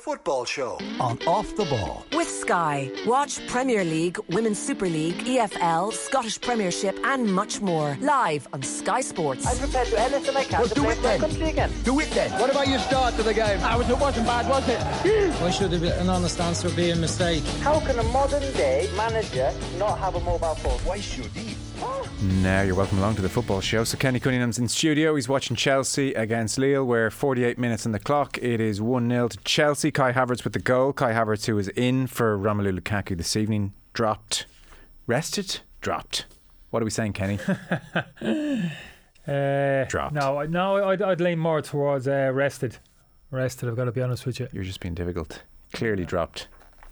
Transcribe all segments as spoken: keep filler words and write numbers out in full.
Football Show on Off the Ball. With Sky. Watch Premier League, Women's Super League, E F L, Scottish Premiership and much more. Live on Sky Sports. I'm prepared to do anything I can well, to play my country again. Do it then. What about your start to the game? I was, it wasn't bad, was it? Why should there be an honest answer be a mistake? How can a modern day manager not have a mobile phone? Why should he? Now you're welcome along to the Football Show. So Kenny Cunningham's in studio. He's watching Chelsea against Lille. We're forty-eight minutes on the clock. It is one nil to Chelsea. Kai Havertz with the goal. Kai Havertz, who is in for Romelu Lukaku this evening, dropped. Rested? Dropped. What are we saying, Kenny? uh, dropped. No, no, I'd, I'd lean more towards uh, rested. Rested, I've got to be honest with you. You're just being difficult. Clearly dropped.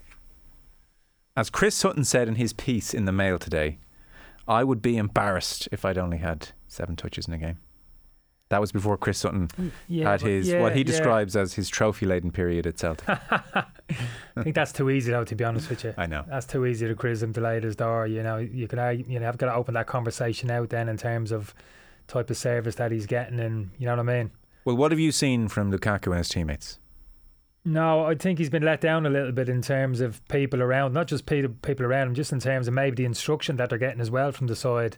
As Chris Sutton said in his piece in the Mail today, I would be embarrassed if I'd only had seven touches in a game. That was before Chris Sutton yeah, had his yeah, what he yeah. describes as his trophy-laden period at Celtic. I think that's too easy, though, to be honest with you. I know that's too easy to quiz him to lay his door. You know, you could argue, you know, I've got to open that conversation out then in terms of type of service that he's getting, and you know what I mean. Well, what have you seen from Lukaku and his teammates? No, I think he's been let down a little bit in terms of people around, not just people people around him, just in terms of maybe the instruction that they're getting as well from the side.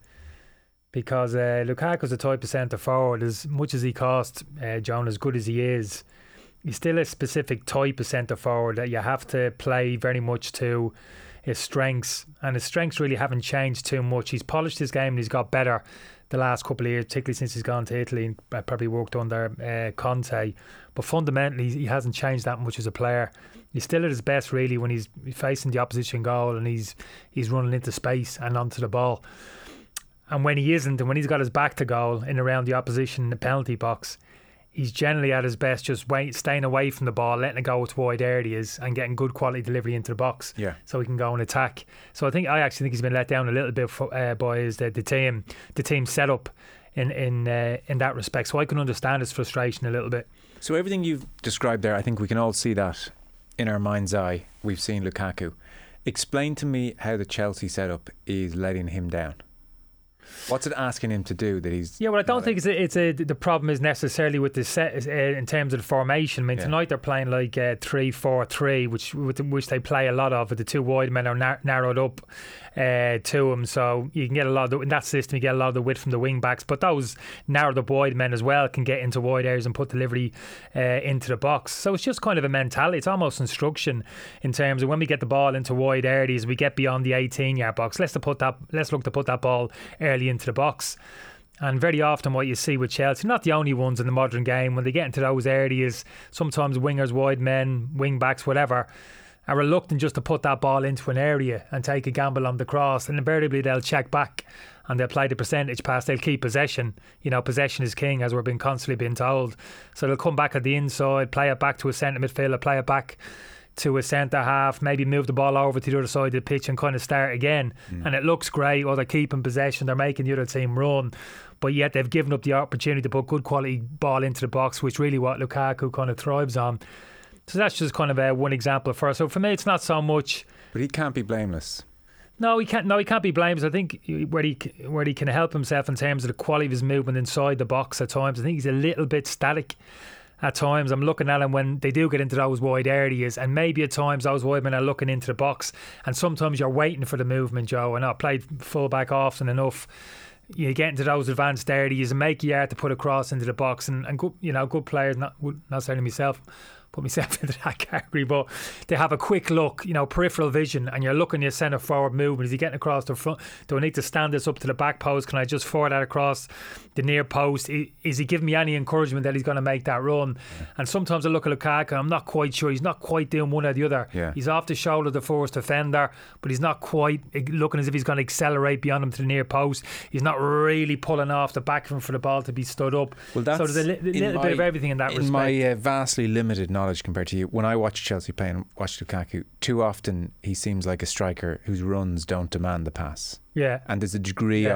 Because uh, Lukaku's a type of centre forward, as much as he costs, uh, John, as good as he is, he's still a specific type of centre forward that you have to play very much to his strengths, and his strengths really haven't changed too much. He's polished his game and he's got better the last couple of years, particularly since he's gone to Italy and probably worked under uh, Conte. But fundamentally, he hasn't changed that much as a player. He's still at his best, really, when he's facing the opposition goal and he's he's running into space and onto the ball. And when he isn't, and when he's got his back to goal in around the opposition in the penalty box, he's generally at his best just wait, staying away from the ball, letting it go to wide areas and getting good quality delivery into the box, yeah. so he can go and attack. So I think I actually think he's been let down a little bit for, uh, by his, the, the team the team setup in in uh, in that respect. So I can understand his frustration a little bit. So everything you've described there, I think we can all see that in our mind's eye. We've seen Lukaku. Explain to me how the Chelsea setup is letting him down. What's it asking him to do that he's... Yeah, well, I don't think it's a, it's a, the problem is necessarily with the set uh, in terms of the formation. I mean, yeah. tonight they're playing like uh, three four three, which with which they play a lot of, but the two wide men are nar- narrowed up uh, to him, so you can get a lot of the, in that system you get a lot of the width from the wing backs, but those narrowed up wide men as well can get into wide areas and put delivery uh, into the box. So it's just kind of a mentality, it's almost instruction in terms of when we get the ball into wide areas, we get beyond the eighteen yard box, let's to put that let's look to put that ball early into the box. And very often what you see with Chelsea, not the only ones in the modern game, when they get into those areas, sometimes wingers, wide men, wing backs, whatever, are reluctant just to put that ball into an area and take a gamble on the cross, and invariably they'll check back and they'll play the percentage pass. They'll keep possession. You know, possession is king, as we're being constantly being told. So they'll come back at the inside, play it back to a centre midfielder, play it back to a centre half, maybe move the ball over to the other side of the pitch and kind of start again. Mm. And it looks great, or they're keeping possession, they're making the other team run, but yet they've given up the opportunity to put good quality ball into the box, which really what Lukaku kind of thrives on. So that's just kind of uh, one example for us. So for me, it's not so much. But he can't be blameless. No, he can't. No, he can't be blameless. I think where he where he can help himself in terms of the quality of his movement inside the box at times, I think he's a little bit static at times. I'm looking at him when they do get into those wide areas, and maybe at times those wide men are looking into the box, and sometimes you're waiting for the movement, Joe. And I played fullback often enough. You get into those advanced areas and make you hard to put a cross into the box, and, and good, you know, good players, not not necessarily myself, put myself into that category, but they have a quick look, you know, peripheral vision, and you're looking at your centre forward movement. Is he getting across the front? Do I need to stand this up to the back post? Can I just forward that across the near post? Is he giving me any encouragement that he's going to make that run? Yeah. And sometimes I look at Lukaku, I'm not quite sure. He's not quite doing one or the other. Yeah. He's off the shoulder of the first defender, but he's not quite looking as if he's going to accelerate beyond him to the near post. He's not really pulling off the back of him for the ball to be stood up. Well, that's so there's a li- little my, bit of everything in that in respect. In my uh, vastly limited knowledge compared to you, when I watch Chelsea play and watch Lukaku, too often he seems like a striker whose runs don't demand the pass. Yeah. And there's a degree yeah. of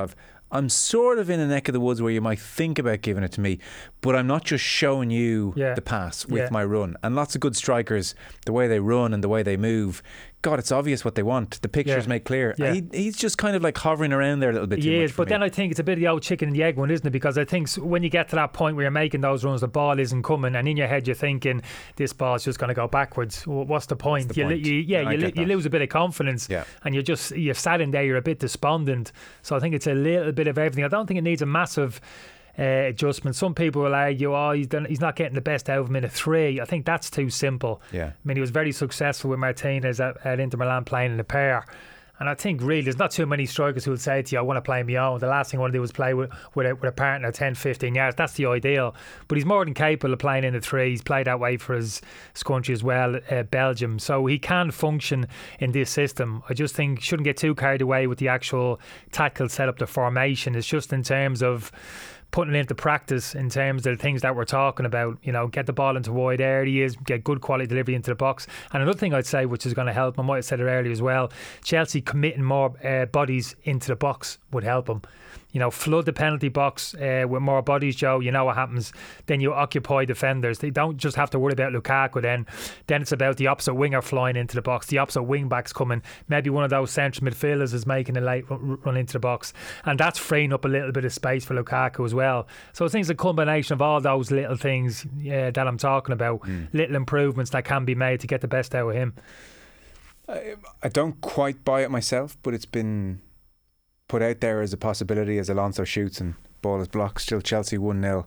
I'm sort of in a neck of the woods where you might think about giving it to me, but I'm not just showing you yeah. the pass with yeah. my run. And lots of good strikers, the way they run and the way they move, God, it's obvious what they want. The pictures yeah. make clear. Yeah. He, he's just kind of like hovering around there a little bit too He much is, for but me. then I think it's a bit of the old chicken and the egg one, isn't it? Because I think when you get to that point where you're making those runs, the ball isn't coming, and in your head you're thinking this ball's just going to go backwards. Well, what's the point? What's the you, point? You, yeah, I you, get you that. lose a bit of confidence, Yeah. and you're just you're sat in there, you're a bit despondent. So I think it's a little bit of everything. I don't think it needs a massive uh, adjustment. Some people will argue, oh, he's done, he's not getting the best out of him in a three. I think that's too simple. Yeah. I mean, he was very successful with Martinez at, at Inter Milan playing in a pair. And I think really there's not too many strikers who would say to you, I want to play my own. The last thing I want to do is play with, with, a, with a partner ten, fifteen yards. That's the ideal. But he's more than capable of playing in the three. He's played that way for his, his country as well, uh, Belgium. So he can function in this system. I just think shouldn't get too carried away with the actual tactical setup, the formation. It's just in terms of putting it into practice in terms of the things that we're talking about. You know, get the ball into wide areas, get good quality delivery into the box. And another thing I'd say, which is going to help, I might have said it earlier as well, Chelsea committing more uh, bodies into the box would help them. You know, flood the penalty box uh, with more bodies, Joe. You know what happens. Then you occupy defenders. They don't just have to worry about Lukaku then. Then it's about the opposite winger flying into the box, the opposite wing backs coming. Maybe one of those central midfielders is making a late run into the box. And that's freeing up a little bit of space for Lukaku as well. So I think it's a combination of all those little things uh, that I'm talking about, mm. little improvements that can be made to get the best out of him. I, I don't quite buy it myself, but it's been put out there as a possibility as Alonso shoots and ball is blocked. Still Chelsea one nil.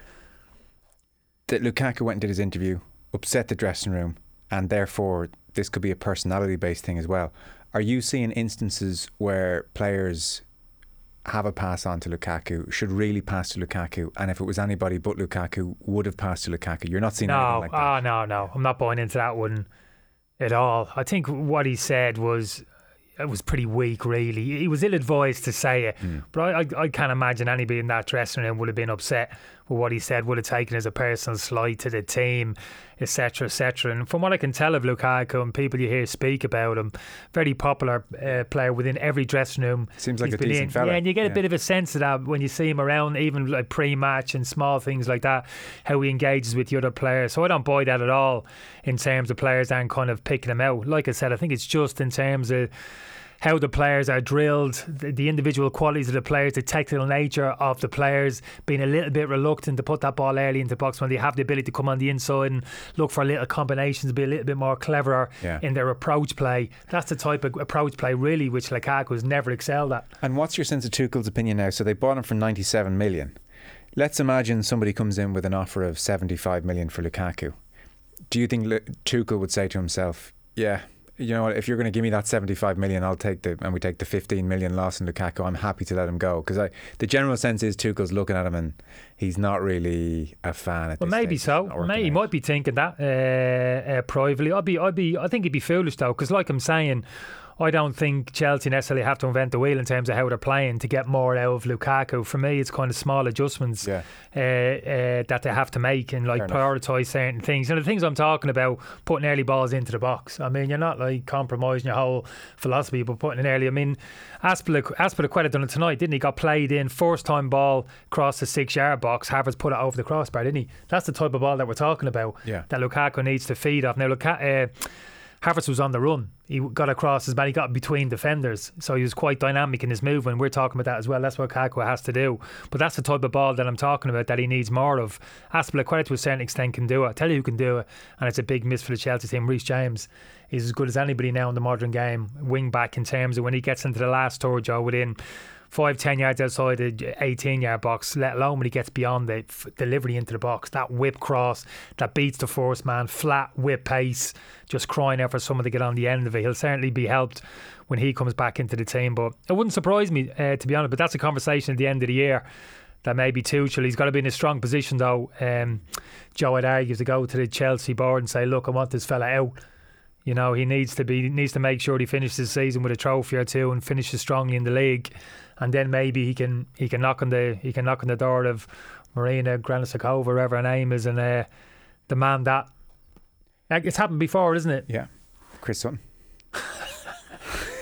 That Lukaku went and did his interview, upset the dressing room, and therefore this could be a personality based thing as well. Are you seeing instances where players have a pass on to Lukaku, should really pass to Lukaku, and if it was anybody but Lukaku would have passed to Lukaku? You're not seeing no, anything like that? Oh, no, no. I'm not buying into that one at all. I think what he said was it was pretty weak, really. He was ill-advised to say it, mm. but I, I, I can't imagine anybody in that dressing room would have been upset with what he said, would have taken as a personal slight to the team, et cetera, et cetera. And from what I can tell of Lukaku and people you hear speak about him, very popular uh, player within every dressing room. Seems like He's a decent in. fella. Yeah, and you get yeah. a bit of a sense of that when you see him around, even like pre-match and small things like that, how he engages with the other players. So I don't buy that at all in terms of players and kind of picking him out. Like I said, I think it's just in terms of how the players are drilled, the, the individual qualities of the players, the technical nature of the players, being a little bit reluctant to put that ball early into the box when they have the ability to come on the inside and look for little combinations, be a little bit more cleverer yeah. in their approach play. That's the type of approach play really which Lukaku has never excelled at. And what's your sense of Tuchel's opinion now? So they bought him for ninety-seven million. Let's imagine somebody comes in with an offer of seventy-five million for Lukaku. Do you think Tuchel would say to himself, yeah, you know what, if you're going to give me that seventy-five million, I'll take the, and we take the fifteen million loss in Lukaku, I'm happy to let him go? Because the general sense is Tuchel's looking at him and he's not really a fan at well, this maybe stage. so. Maybe he might be thinking that uh, uh, privately. I'd be, I'd be, I think he'd be foolish though, because like I'm saying, I don't think Chelsea necessarily have to invent the wheel in terms of how they're playing to get more out of Lukaku. For me, it's kind of small adjustments yeah. uh, uh, that they have to make and like prioritise certain things. And the things I'm talking about, putting early balls into the box. I mean, you're not like compromising your whole philosophy, but putting an early. I mean, Azpilicueta done it tonight, didn't he? Got played in, first time ball across the six yard box. Havertz put it over the crossbar, didn't he? That's the type of ball that we're talking about. Yeah. That Lukaku needs to feed off. Now, Lukaku. Uh, Havertz was on the run. He got across his man. He got between defenders, so he was quite dynamic in his move. And we're talking about that as well. That's what Lukaku has to do. But that's the type of ball that I'm talking about that he needs more of. Azpilicueta to a certain extent can do it. I tell you who can do it, and it's a big miss for the Chelsea team. Reece James is as good as anybody now in the modern game, wing back in terms of when he gets into the last third, Joe, within five, ten yards outside the eighteen yard box, let alone when he gets beyond the f- delivery into the box. That whip cross that beats the first man, flat whip pace, just crying out for someone to get on the end of it. He'll certainly be helped when he comes back into the team, but it wouldn't surprise me uh, to be honest. But that's a conversation at the end of the year that maybe Tuchel, he's got to be in a strong position though. um, Joe, I'd argue to go to the Chelsea board and say, look, I want this fella out. You know, he needs to be needs to make sure he finishes the season with a trophy or two and finishes strongly in the league, and then maybe he can he can knock on the he can knock on the door of Marina Granicakova, whatever her name is, and uh, demand that. It's happened before, isn't it? Yeah, Chris Sutton.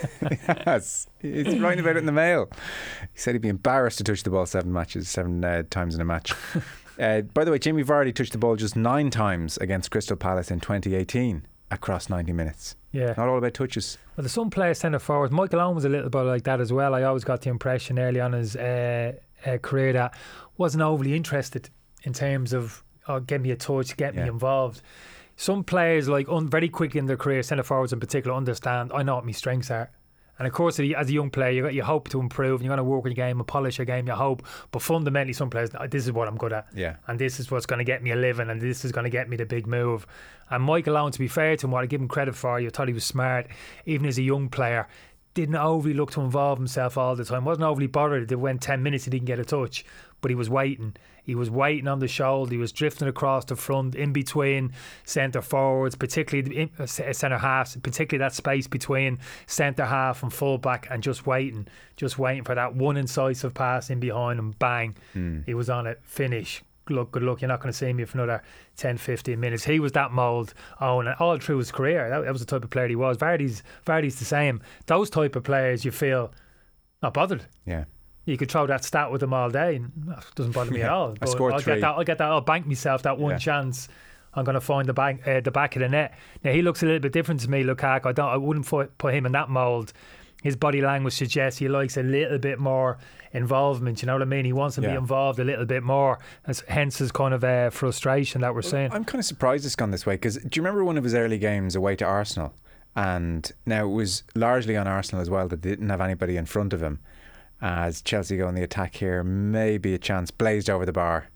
Yes, he's writing about it in the Mail. He said he'd be embarrassed to touch the ball seven matches, seven uh, times in a match. uh, by the way, Jamie Vardy touched the ball just nine times against Crystal Palace in twenty eighteen across ninety minutes. Yeah. Not all about touches. Well, there's some players centre forwards. Michael Owen was a little bit like that as well. I always got the impression early on in his uh, uh, career that wasn't overly interested in terms of oh, get me a touch, get Yeah. me involved. Some players, like un- very quick in their career, centre forwards in particular, understand I know what my strengths are. And of course, as a young player, you got you hope to improve, and you're going to work on your game and polish your game. You hope, but fundamentally, some players, this is what I'm good at, Yeah. and this is what's going to get me a living, and this is going to get me the big move. And Michael Owen, to be fair to him, what I give him credit for, you thought he was smart, even as a young player. Didn't overly look to involve himself all the time. Wasn't overly bothered. It went ten minutes, he didn't get a touch, but he was waiting. He was waiting on the shoulder. He was drifting across the front, in between centre forwards, particularly uh, centre halves, particularly that space between centre half and full back, and just waiting, just waiting for that one incisive pass in behind him. Bang, Mm. he was on it. Finish. Good luck, good luck. You're not going to see me for another ten, fifteen minutes. He was that mould, oh, and all through his career. That, that was the type of player he was. Vardy's, Vardy's the same. Those type of players, you feel not bothered. Yeah. You could throw that stat with them all day, and it doesn't bother me Yeah. at all. I But scored I'll three. get that. I'll get that. I'll bank myself that one Yeah. chance. I'm going to find the back, uh, the back of the net. Now he looks a little bit different to me, Lukaku. I don't. I wouldn't put, put him in that mould. His body language suggests he likes a little bit more involvement. You know what I mean? He wants to Yeah. be involved a little bit more. That's, hence his kind of uh, frustration that we're seeing. I'm kind of surprised it's gone this way, because do you remember one of his early games away to Arsenal? And now it was largely on Arsenal as well that they didn't have anybody in front of him. As Chelsea go on the attack here, maybe a chance blazed over the bar.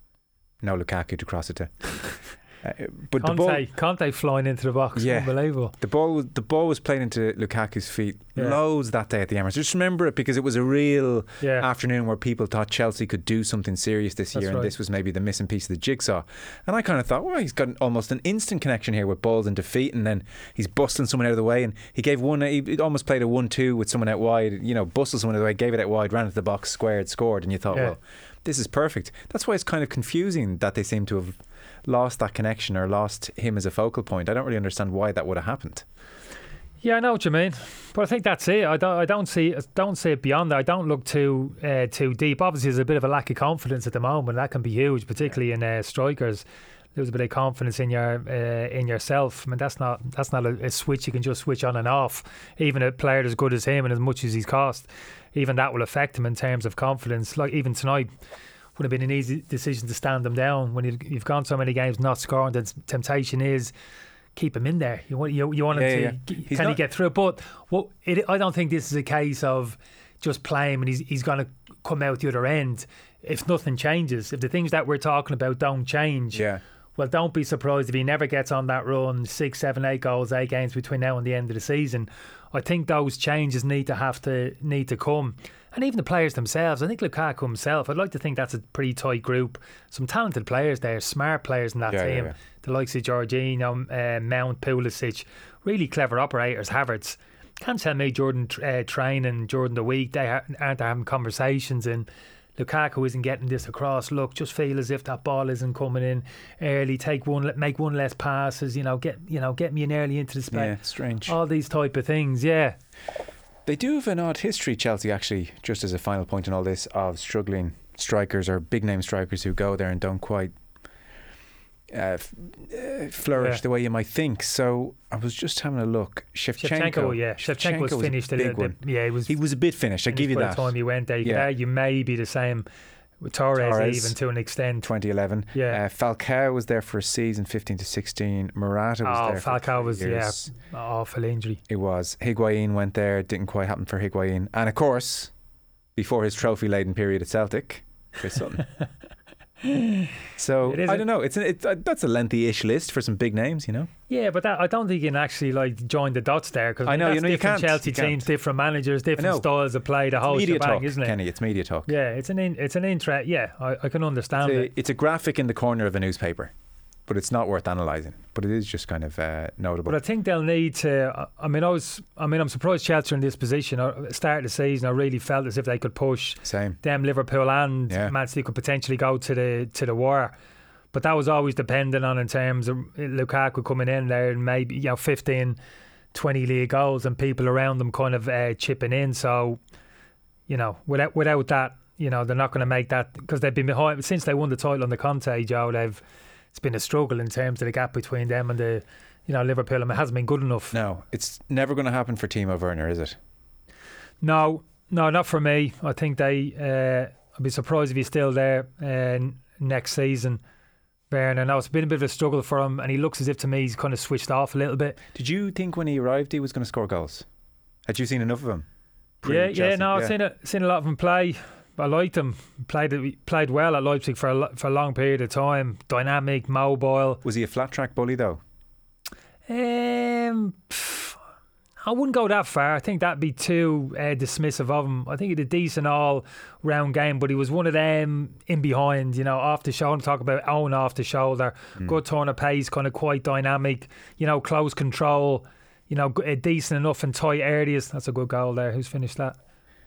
No Lukaku to cross it to. Uh, but the ball, Conte, Conte flying into the box, Yeah. unbelievable. the ball, was, the ball was played into Lukaku's feet Yeah. loads that day at the Emirates. Just remember it, because it was a real Yeah. afternoon where people thought Chelsea could do something serious this That's year, and right. this was maybe the missing piece of the jigsaw. And I kind of thought, well, he's got almost an instant connection here with balls into feet, and then he's bustling someone out of the way, and he gave one. He almost played a one-two with someone out wide. You know, bustled someone out of the way, gave it out wide, ran into the box, squared, scored, and you thought, Yeah. well, this is perfect. That's why it's kind of confusing that they seem to have lost that connection or lost him as a focal point. I don't really understand why that would have happened. Yeah, I know what you mean, but I think that's it. I don't, I don't see, don't see it beyond that. I don't look too, uh, too deep. Obviously, there's a bit of a lack of confidence at the moment. That can be huge, particularly in uh, strikers. Lose a bit of confidence in your, uh, in yourself. I mean, that's not, that's not a, a switch you can just switch on and off. Even a player as good as him and as much as he's cost, even that will affect him in terms of confidence. Like even tonight, would have been an easy decision to stand him down when you've, you've gone so many games not scoring. The temptation is keep him in there. You want you, you want him Yeah, to yeah. g- He's can he not- get through? But what it, I don't think this is a case of just play him and he's he's going to come out the other end if nothing changes. If the things that we're talking about don't change, Yeah. well, don't be surprised if he never gets on that run, six, seven, eight goals, eight games between now and the end of the season. I think those changes need to have to need to come. And even the players themselves, I think Lukaku himself, I'd like to think that's a pretty tight group. Some talented players there, smart players in that Yeah, yeah, team. yeah. The likes of Jorginho, uh, Mount, Pulisic, really clever operators, Havertz. Can't tell me Jordan uh, training during the week, they ha- aren't having conversations and Lukaku isn't getting this across. Look, just feel as if that ball isn't coming in early. Take one, make one less passes. You know, get you know, get me in early into the space. Yeah, strange. All these type of things. Yeah, They do have an odd history, Chelsea, actually, just as a final point in all this, of struggling strikers or big name strikers who go there and don't quite uh, f- uh, flourish Yeah. the way you might think. So I was just having a look. Shevchenko, Shevchenko. Yeah, Shevchenko was a finished. a big little one. bit. Yeah, he was. He was a bit finished, I give you by that. the time he went there, you could Yeah. argue maybe the same with Torres, Torres. even to an extent. twenty eleven. Yeah. Uh, Falcao was there for a season, fifteen to sixteen. Morata was Oh, there for Falcao three was yeah, years. awful injury. It was. Higuain went there. Didn't quite happen for Higuain. And of course, before his trophy-laden period at Celtic, Chris Sutton. So It is I a- don't know. It's, an, it's uh, that's a lengthy-ish list for some big names, you know. Yeah, but that, I don't think you can actually like join the dots there because I know, that's you know, you different can't, Chelsea you can't. teams, different managers, know. different styles of play. The whole Media shebang, talk, isn't it? Kenny. It's media talk. Yeah, it's an in, it's an interest. Yeah, I, I can understand It's it. a, it's a graphic in the corner of a newspaper, but it's not worth analysing. But it is just kind of uh, notable. But I think they'll need to. I mean, I was. I mean, I'm surprised Chelsea are in this position. At the start of the season, I really felt as if they could push Same. them, Liverpool and Yeah. Man City could potentially go to the to the wire. But that was always dependent on in terms of Lukaku coming in there and maybe you know fifteen, twenty league goals and people around them kind of uh, chipping in. So, you know, without without that, you know, they're not going to make that, because they've been behind since they won the title on the Conte, Joe. They've it's been a struggle in terms of the gap between them and the, you know, Liverpool, and it hasn't been good enough. No, it's never going to happen for Timo Werner, is it? No, no, not for me. I think they. Uh, I'd be surprised if he's still there uh, next season. Werner, now it's been a bit of a struggle for him, and he looks as if to me he's kind of switched off a little bit. Did you think when he arrived he was going to score goals? Had you seen enough of him? Yeah, yeah, no, I've seen a, seen a lot of him play. I liked him. Played played well at Leipzig for a, for a long period of time. Dynamic, mobile. Was he a flat track bully though? Um, pff, I wouldn't go that far. I think that'd be too uh, dismissive of him. I think he had a decent all-round game, but he was one of them in behind, you know, off the shoulder. Talk about own off the shoulder. Mm. Good turn of pace, kind of quite dynamic, you know, close control, you know, decent enough in tight areas. That's a good goal there. Who's finished that?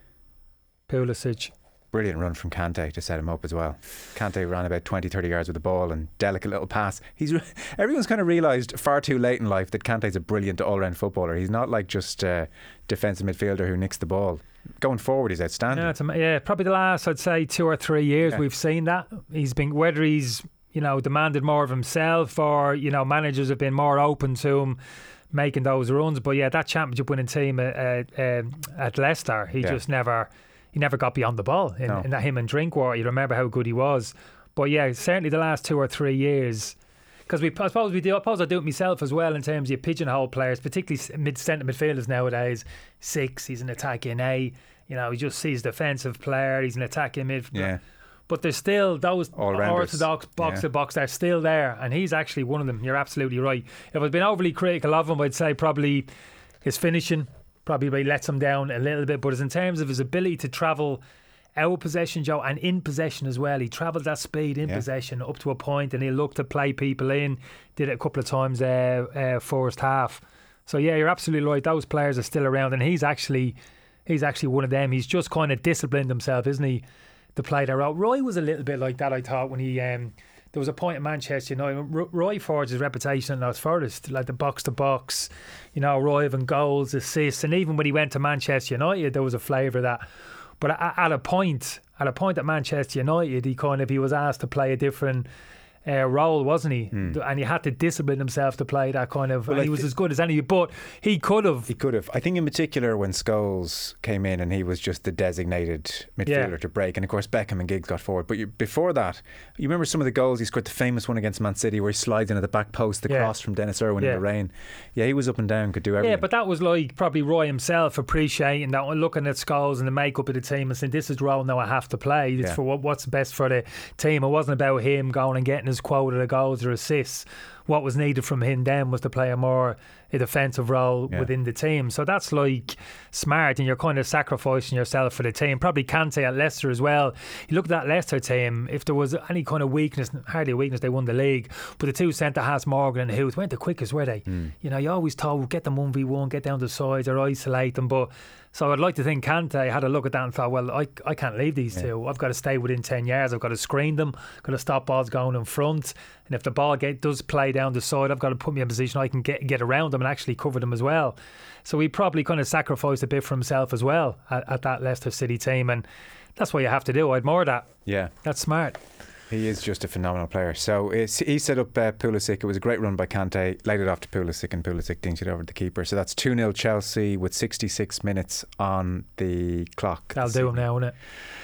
Pulisic. Brilliant run from Kante to set him up as well. Kante ran about twenty, thirty yards with the ball and delicate little pass. He's everyone's kind of realised far too late in life that Kante's a brilliant all-round footballer. He's not like just a defensive midfielder who nicks the ball. Going forward, he's outstanding. Yeah, it's, yeah, probably the last, I'd say, two or three years yeah. we've seen that. He's been, whether he's, you know, demanded more of himself or, you know, managers have been more open to him making those runs. But yeah, that championship winning team at, uh, at Leicester, he yeah. just never... He never got beyond the ball in, no. in that him and Drinkwater. You remember how good he was. But yeah, certainly the last two or three years, because we I suppose we do. I suppose I do it myself as well in terms of you pigeonhole players, particularly mid centre midfielders nowadays. Six, he's an attacking A. You know, he just sees defensive player. He's an attacking mid. Yeah. But there's still those orthodox box yeah. to box. They're still there, and he's actually one of them. You're absolutely right. If I'd been overly critical of him, I'd say probably his finishing. Probably lets him down a little bit, but as in terms of his ability to travel out of possession, Joe, and in possession as well, he travelled that speed in yeah. possession up to a point, and he'll look to play people in. Did it a couple of times uh, uh, first half. So yeah, you're absolutely right. Those players are still around, and he's actually he's actually one of them. He's just kind of disciplined himself, isn't he, to play that route. Roy was a little bit like that, I thought, when he. Um, There was a point in Manchester United. Roy forged his reputation in those first, like the box to box, you know, Roy having goals, assists, and even when he went to Manchester United, there was a flavour of that. But at, at a point, at a point at Manchester United, he kind of he was asked to play a different uh, role, wasn't he? Mm. And he had to discipline himself to play that kind of. Well, and he was th- as good as any. But he could have. He could have. I think in particular when Scholes came in and he was just the designated midfielder yeah. to break, and of course Beckham and Giggs got forward. But you, before that, you remember some of the goals he scored. The famous one against Man City where he slides into the back post, the yeah. cross from Dennis Irwin yeah. in the rain. Yeah, he was up and down, could do everything. Yeah, but that was like probably Roy himself appreciating that, looking at Scholes and the makeup of the team and saying, "This is the role now I have to play. It's yeah. for what, what's best for the team." It wasn't about him going and getting his quota of goals or assists. What was needed from him then was to play a more a defensive role yeah. within the team. So that's like smart, and you're kind of sacrificing yourself for the team. Probably Kante at Leicester as well. You look at that Leicester team, if there was any kind of weakness, hardly a weakness, they won the league, but the two centre halves, Morgan and Huth, weren't the quickest, were they? Mm. You know, you always told, get them one v one, get down the sides or isolate them, but so I'd like to think Kante had a look at that and thought, well, I, I can't leave these yeah. two. I've got to stay within ten yards. I've got to screen them. I've got to stop balls going in front. And if the ball get, does play down the side, I've got to put me in a position I can get get around them and actually cover them as well. So he probably kind of sacrificed a bit for himself as well at, at that Leicester City team. And that's what you have to do. I admire that. Yeah. That's smart. He is just a phenomenal player. So it's, he set up uh, Pulisic. It was a great run by Kante. Laid it off to Pulisic, and Pulisic dinked it over the keeper. So that's two nil Chelsea with sixty-six minutes on the clock. That'll do him now, won't it?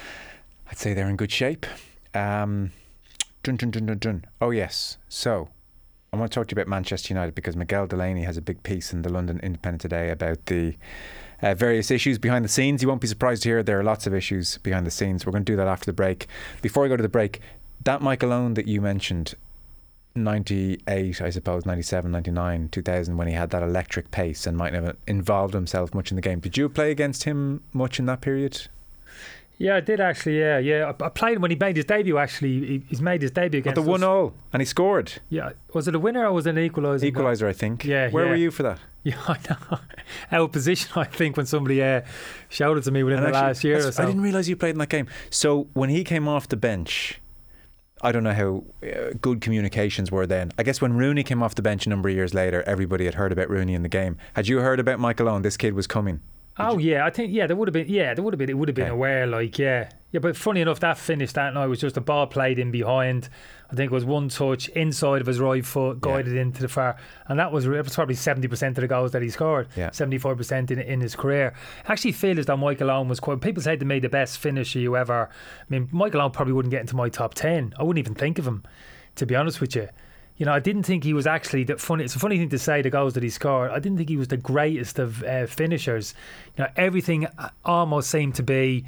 I'd say they're in good shape. Um, dun, dun, dun, dun, dun. Oh yes. So I want to talk to you about Manchester United because Miguel Delaney has a big piece in the London Independent today about the Uh, various issues behind the scenes. You won't be surprised to hear there are lots of issues behind the scenes. We're going to do that after the break. Before we go to the break, that Michael Owen that you mentioned, ninety-eight, I suppose, ninety-seven, ninety-nine, two thousand, when he had that electric pace and might have involved himself much in the game. Did you play against him much in that period? Yeah, I did actually. Yeah, yeah. I, I played when he made his debut. Actually, he, he's made his debut against the one all, and he scored. Yeah, was it a winner or was it an equaliser? Equaliser, I think. Yeah. Where yeah. were you for that? Yeah, I know. Out of position, I think, when somebody uh, shouted to me within and the actually, last year or so. I didn't realise you played in that game. So when he came off the bench, I don't know how uh, good communications were then. I guess when Rooney came off the bench a number of years later, everybody had heard about Rooney in the game. Had you heard about Michael Owen? This kid was coming. Oh yeah, I think yeah, there would have been yeah, there would have been it would have been Okay. aware like yeah, yeah. But funny enough, that finish that night was just a ball played in behind. I think it was one touch inside of his right foot, guided yeah. into the far, and that was, it was probably seventy percent of the goals that he scored. Yeah. seventy-five percent in in his career. I actually feel as though Michael Owen was quite. People say to me the best finisher you ever. I mean, Michael Owen probably wouldn't get into my top ten. I wouldn't even think of him, to be honest with you. You know, I didn't think he was actually that funny. It's a funny thing to say, the goals that he scored. I didn't think he was the greatest of uh, finishers. You know, everything almost seemed to be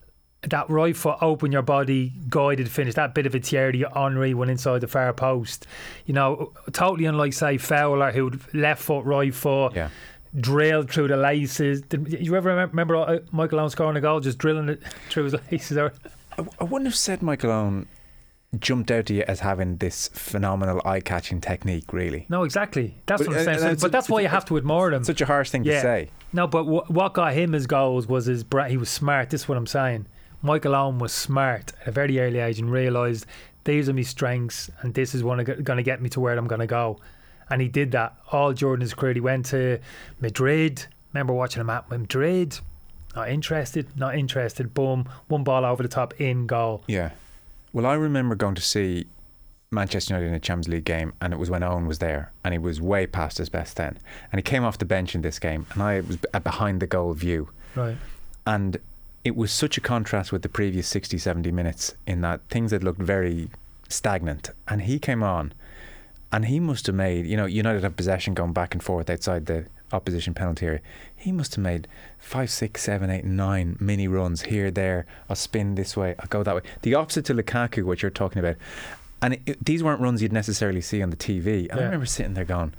that right foot, open your body, guided finish. That bit of a Thierry Henry went inside the far post. You know, totally unlike, say, Fowler, who left foot, right foot, yeah. drilled through the laces. Did you ever remember Michael Owen scoring a goal, just drilling it through his laces? I, I wouldn't have said Michael Owen jumped out to you as having this phenomenal eye-catching technique, really. No, exactly. That's but, what I'm saying. uh, So, but that's why you have to admire him. Such a harsh thing yeah. to say. No, but w- what got him his goals was his bra- he was smart. This is what I'm saying. Michael Owen was smart at a very early age and realised these are my strengths and this is what going to get me to where I'm going to go. And he did that all during his career. He went to Madrid. Remember watching him at Madrid. Not interested, not interested. Boom, one ball over the top, in goal. Yeah. Well, I remember going to see Manchester United in a Champions League game, and it was when Owen was there, and he was way past his best then. And he came off the bench in this game, and I was a behind the goal view. Right. And it was such a contrast with the previous sixty, seventy minutes in that things had looked very stagnant. And he came on, and he must have made, you know, United have possession going back and forth outside the opposition penalty area. He must have made five, six, seven, eight, nine mini runs here, there. I'll spin this way, I'll go that way. The opposite to Lukaku, what you're talking about. And it, it, these weren't runs you'd necessarily see on the T V. And yeah. I remember sitting there going,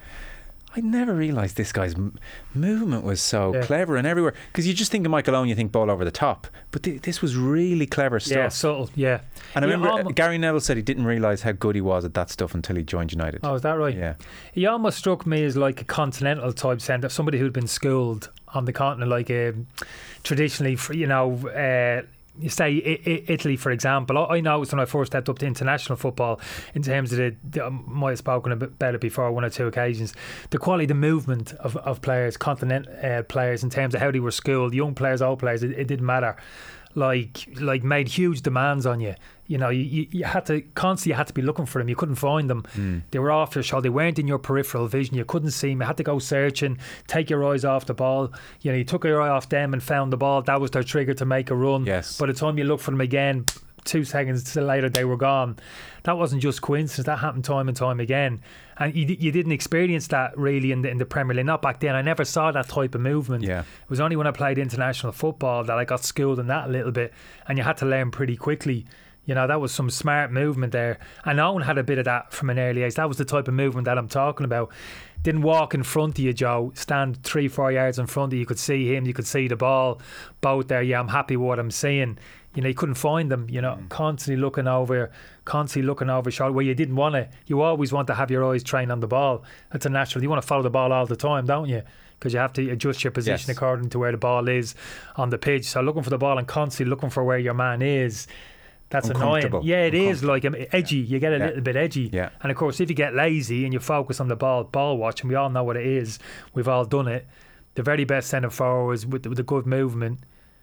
I never realised this guy's m- movement was so yeah. clever and everywhere. Because you just think of Michael Owen, you think ball over the top. But th- this was really clever stuff. Yeah, subtle, yeah. And I He remember almo- Gary Neville said he didn't realise how good he was at that stuff until he joined United. Oh, is that right? Yeah. He almost struck me as like a continental type centre, somebody who'd been schooled on the continent, like um, traditionally, for, you know, uh, you say I- I- Italy, for example. I, I noticed when I first stepped up to international football, in terms of the, the I might have spoken about it before one or two occasions, the quality, the movement of, of players, continent uh, players, in terms of how they were schooled, young players, old players, it, it didn't matter. Like, like made huge demands on you. You know, you, you, you had to constantly you had to be looking for them. You couldn't find them. Mm. They were off your shoulder. They weren't in your peripheral vision. You couldn't see them. You had to go searching. Take your eyes off the ball. You know, you took your eye off them and found the ball. That was their trigger to make a run. Yes. By the time you look for them again, two seconds later they were gone. That wasn't just coincidence. That happened time and time again. And you, you didn't experience that really in the, in the Premier League. Not back then. I never saw that type of movement. Yeah. It was only when I played international football that I got schooled in that a little bit. And you had to learn pretty quickly. You know, that was some smart movement there. And Owen had a bit of that from an early age. That was the type of movement that I'm talking about. Didn't walk in front of you, Joe. Stand three, four yards in front of you. You could see him. You could see the ball. Both there. Yeah, I'm happy with what I'm seeing. You know, you couldn't find them. You know, mm. constantly looking over, constantly looking over shoulder. Where you didn't want to. You always want to have your eyes trained on the ball. That's a natural. You want to follow the ball all the time, don't you? Because you have to adjust your position yes. according to where the ball is on the pitch. So looking for the ball and constantly looking for where your man is. That's annoying. Yeah, it is like um, edgy. Yeah. You get a yeah. little bit edgy. Yeah. And of course, if you get lazy and you focus on the ball, ball watch, and we all know what it is, we've all done it. The very best centre forwards with, with a good movement,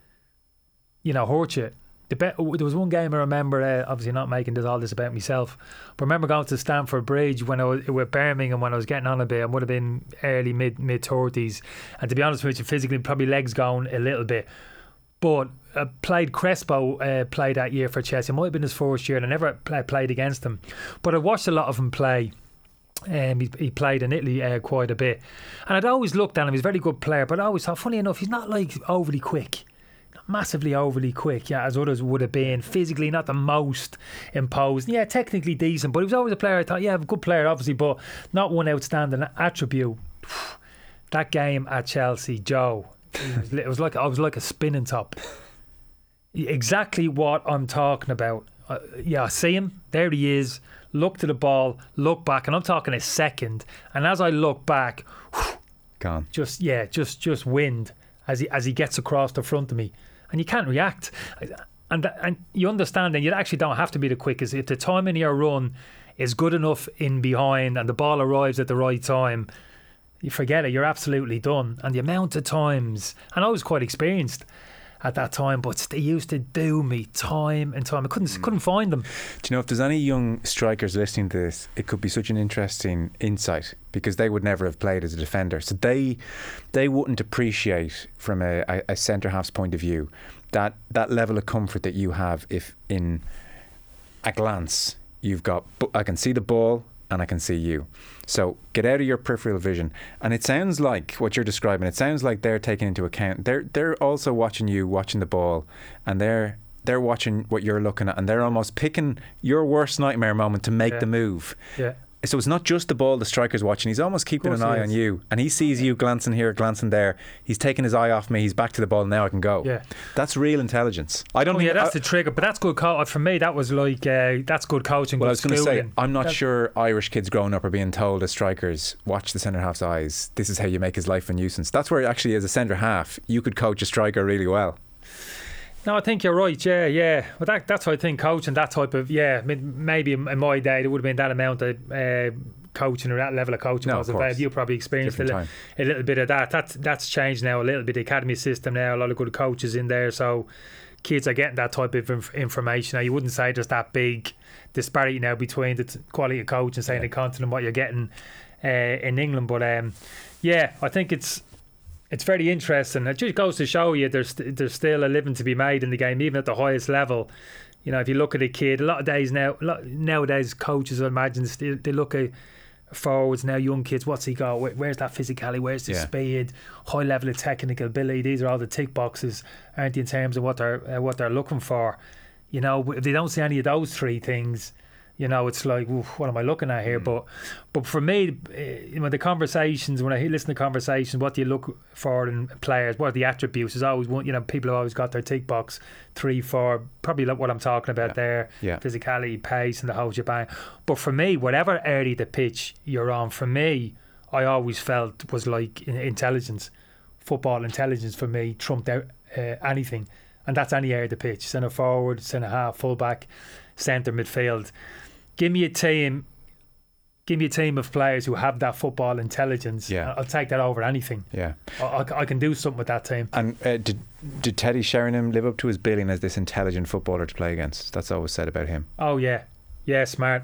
you know, hurt you. The be- there was one game I remember, uh, obviously not making this all this about myself, but I remember going to Stamford Bridge when I was with Birmingham when I was getting on a bit. I would have been early mid mid thirties, and to be honest with you, physically probably legs going a little bit. But uh, played Crespo uh, played that year for Chelsea. It might have been his first year, and I never play, played against him. But I watched a lot of him play. Um, he, he played in Italy uh, quite a bit, and I'd always looked at him. He's a very good player, but I always thought, funny enough, he's not like overly quick. Massively overly quick, yeah, as others would have been. Physically, not the most imposed. Yeah, technically decent, but he was always a player I thought, yeah, a good player, obviously, but not one outstanding attribute. That game at Chelsea, Joe, it was, it was like I was like a spinning top. Exactly what I'm talking about. Uh, yeah, I see him. There he is. Look to the ball. Look back, and I'm talking a second. And as I look back, gone. Just yeah, just just wind as he as he gets across the front of me. And you can't react. and and you understand, and you actually don't have to be the quickest. If the timing of your run is good enough in behind and the ball arrives at the right time, you forget it, you're absolutely done. And the amount of times, and I was quite experienced at that time, but they used to do me time and time. I couldn't mm. couldn't find them. Do you know, if there's any young strikers listening to this, it could be such an interesting insight, because they would never have played as a defender, so they they wouldn't appreciate from a, a, a centre half's point of view that that level of comfort that you have if in a glance you've got, I can see the ball and I can see you. So get out of your peripheral vision. And it sounds like what you're describing, it sounds like they're taking into account, they're they're also watching you, watching the ball, and they're they're watching what you're looking at, and they're almost picking your worst nightmare moment to make yeah. the move. Yeah. So it's not just the ball the striker's watching, he's almost keeping an eye on you, and he sees you glancing here, glancing there, he's taking his eye off me, he's back to the ball, now I can go. Yeah. That's real intelligence. I don't oh, think yeah, that's I, the trigger, but that's good co- for me that was like uh, that's good coaching. Well, good I was going to say, I'm not that's sure Irish kids growing up are being told as strikers, watch the centre half's eyes, this is how you make his life a nuisance. That's where actually as a centre half you could coach a striker really well. No, I think you're right. Yeah, yeah. Well, that, that's what I think. Coaching that type of yeah. Maybe in my day there would have been that amount of uh, coaching or that level of coaching no, was available. You probably experienced a, li- a little bit of that. That's that's changed now a little bit. The academy system now, a lot of good coaches in there, so kids are getting that type of inf- information. Now, you wouldn't say there's that big disparity now between the t- quality of coaching, saying yeah. the content and what you're getting uh, in England. But um, yeah, I think it's. It's very interesting. It just goes to show you there's there's still a living to be made in the game, even at the highest level. You know, if you look at a kid, a lot of days now, lot, nowadays coaches, I imagine, they, they look at forwards now, young kids. What's he got? Where, where's that physicality? Where's the yeah. speed? High level of technical ability. These are all the tick boxes, aren't they, in terms of what they're uh, what they're looking for. You know, if they don't see any of those three things, you know, it's like, what am I looking at here? Mm. But but for me, you know, the conversations, when I listen to conversations, what do you look for in players? What are the attributes? There's always one, you know, people have always got their tick box, three, four, probably like what I'm talking about yeah. there, yeah. physicality, pace, and the whole shebang. But for me, whatever area of the pitch you're on, for me, I always felt was like intelligence. Football intelligence for me trumped out uh, anything. And that's any area of the pitch. Centre forward, centre half, full back, centre midfield. Give me a team, give me a team of players who have that football intelligence. Yeah. I'll take that over anything. Yeah, I, I, I can do something with that team. And uh, did did Teddy Sheringham live up to his billing as this intelligent footballer to play against? That's always said about him. Oh yeah, yeah, smart.